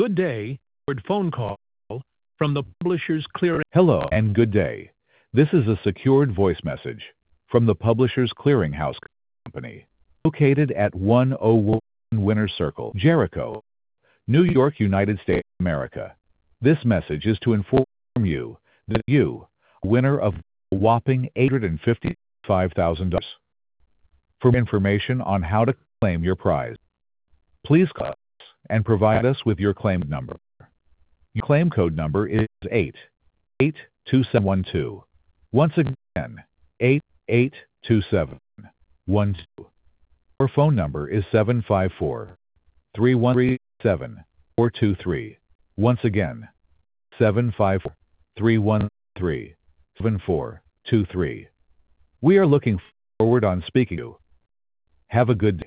Good day. Phone call from the Publishers Clearing. Hello and good day. This is a secured voice message from the Publishers Clearinghouse Company, located at 101 Winter Circle, Jericho, New York, United States of America. This message is to inform you that you are winner of a whopping $855,000. For information on how to claim your prize, please call us and provide us with your claim number. Your claim code number is 882712. Once again, 882712. Our phone number is 754-313-7423. Once again, 754-313-7423. We are looking forward on speaking to you. Have a good day.